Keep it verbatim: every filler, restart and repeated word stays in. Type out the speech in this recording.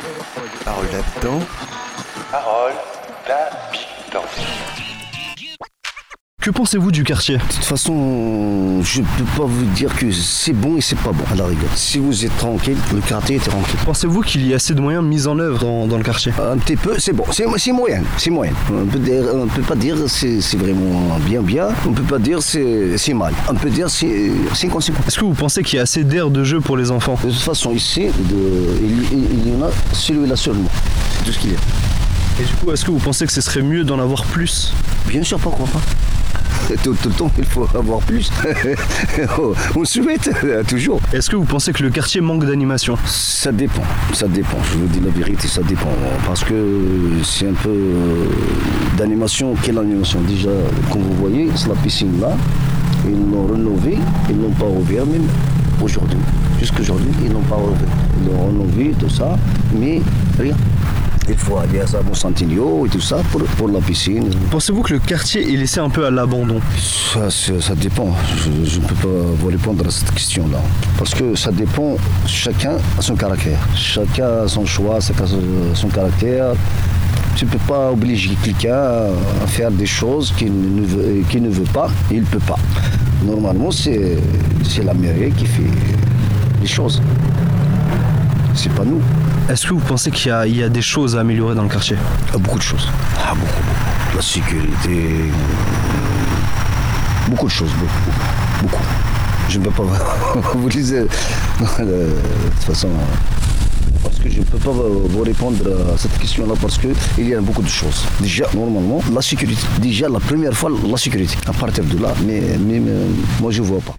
Parole d'habitant. Parole d'habitant. Que pensez-vous du quartier ? De toute façon, je ne peux pas vous dire que c'est bon et c'est pas bon, à la rigueur. Si vous êtes tranquille, le quartier est tranquille. Pensez-vous qu'il y a assez de moyens mis en œuvre dans, dans le quartier ? Un petit peu, c'est bon, c'est, c'est moyen, c'est moyen. On peut dire, on peut pas dire c'est, c'est vraiment bien bien, on peut pas dire c'est, c'est mal. On peut dire c'est cinquante cinquante. Est-ce que vous pensez qu'il y a assez d'aires de jeu pour les enfants ? De toute façon, ici, de, il, il, il y en a celui-là seulement, c'est tout ce qu'il y a. Et du coup, est-ce que vous pensez que ce serait mieux d'en avoir plus ? Bien sûr, pourquoi pas. Tout, tout le temps, il faut avoir plus. On souhaite, toujours. Est-ce que vous pensez que le quartier manque d'animation ? Ça dépend, ça dépend. Je vous dis la vérité, ça dépend. Parce que c'est un peu euh, d'animation. Quelle animation ? Déjà, comme vous voyez, c'est la piscine là. Ils l'ont rénové, ils ne l'ont pas ouvert même aujourd'hui. Jusqu'aujourd'hui, ils n'ont pas ouvert. Ils l'ont rénové, tout ça, mais rien. Il faut aller à Bon Santigno et tout ça pour, pour la piscine. Pensez-vous que le quartier est laissé un peu à l'abandon ? Ça, ça dépend. Je, je ne peux pas vous répondre à cette question-là. Parce que ça dépend, chacun a son caractère. Chacun a son choix, chacun a son caractère. Tu ne peux pas obliger quelqu'un à faire des choses qu'il ne veut, qu'il ne veut pas, et il ne peut pas. Normalement, c'est, c'est la mairie qui fait les choses. C'est pas nous. Est-ce que vous pensez qu'il y a, il y a des choses à améliorer dans le quartier ? Ah, beaucoup de choses. Ah, beaucoup, beaucoup. La sécurité. Beaucoup de choses, beaucoup. Beaucoup. Je ne peux pas vous dire. De toute façon. Parce que je ne peux pas vous répondre à cette question-là parce qu'il y a beaucoup de choses. Déjà, normalement, la sécurité. Déjà, la première fois, la sécurité. À partir de là, mais, mais, mais moi, je ne vois pas.